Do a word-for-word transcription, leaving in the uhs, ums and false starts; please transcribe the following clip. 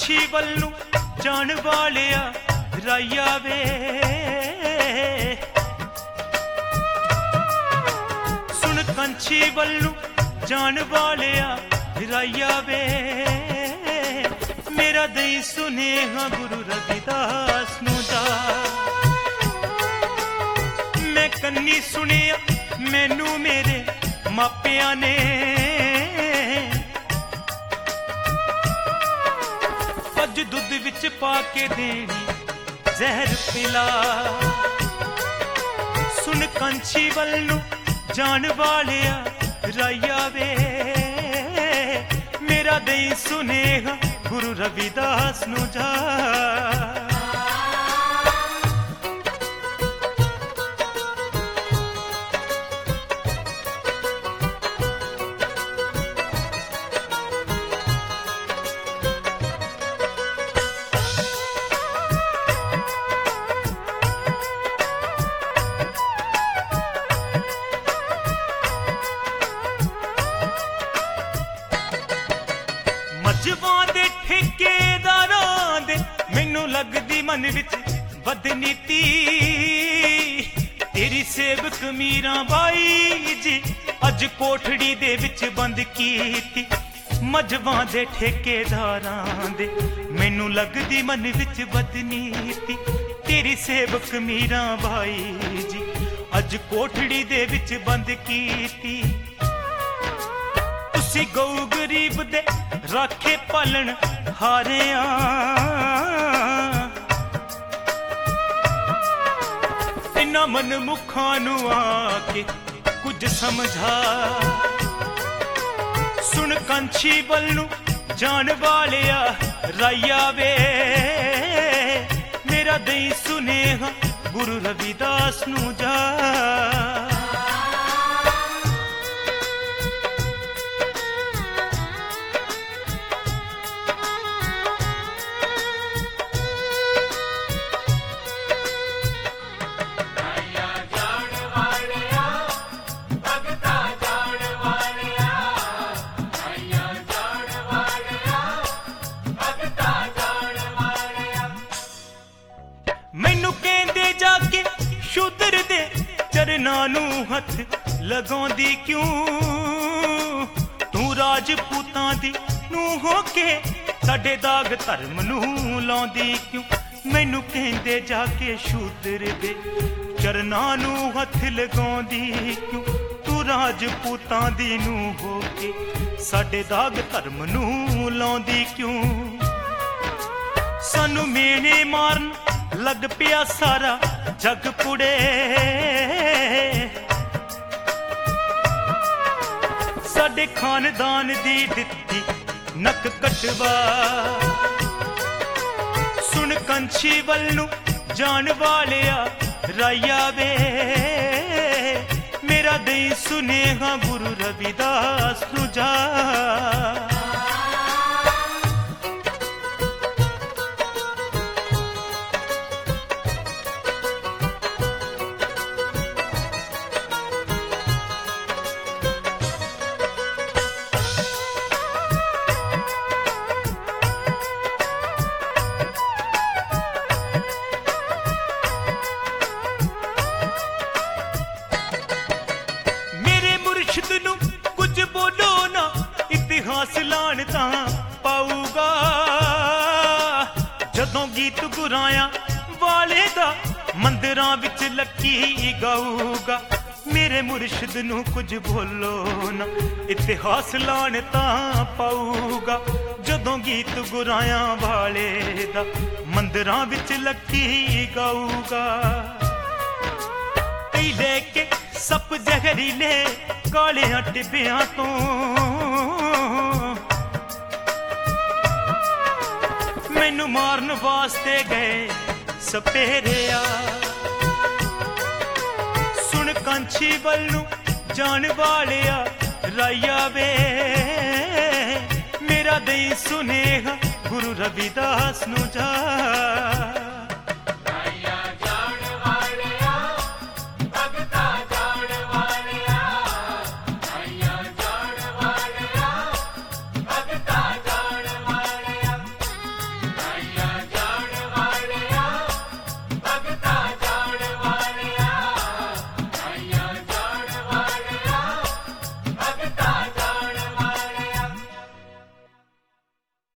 कंछी वल्लू जान वालिया राया वे सुन कंछी वल्लू जान वालिया राया वे मेरा दई सुनेहा गुरु रविदास नू जा मैं कन्नी सुनिया मैनू मेरे मापिया ने अज दुध विच पा के देनी जहर पिला सुन कंछी वल्लू जान वालिया राया वे मेरा दई सुनेहा गुरु रविदास नू जा मजवां दे ठेकेदारां दे मैनू लगदी मन विच बदनीति तेरी सेवक मीरा बाई जी अज कोठड़ी दे विच बंद कीती मजवां दे ठेकेदारां दे मैनू लगदी मन विच बदनीति तेरी सेवक मीरा बाई जी अज कोठड़ी दे विच बंद कीती तुसी गऊ गरीब दे राखे पालन हारिया इन्ना मन मुखा नू आके कुछ समझा सुन कंछी वल्लू जान वालिया राया वे मेरा दई सुनेहा गुरु रविदास नू जा मैनू कहंदे जाके शूदर दे चरनां नू हथ लगाउंदी क्यों तू राजपूतां दी नू होके साडे दाग धर्म नू लाउंदी क्यों मैनू कहंदे जाके शूदर दे चरनां नू हथ लगाउंदी क्यों तू राजपूतां दी नू होके साडे दाग धर्म नू लाउंदी क्यों सानू मेने मारन लग पिया सारा जग पुड़े साडे खानदान दी दित्ती नक कटवा सुन कंछी वल्लू जान वालिया राया वे मेरा दई सुनेहा गुरु रविदास नू जा कुछ बोलो ना इतिहास लाण तां पाऊगा जदों गीत गुराया वाले दा मंदिरां विच लकी गाऊगा मेरे मुर्शिद नू कुछ बोलो ना इतिहास लाण तां पाऊगा जदों गीत गुराया वाले दा मंदिरां विच लकी गाऊगा कई लेके सप जहरीले कालियां टिब्बियां तो मैनू मारन वास्ते गए सपेरिया सुन कंछी वल्लू जान वालिया राया वे मेरा दई सुनेहा गुरु रविदास नू जा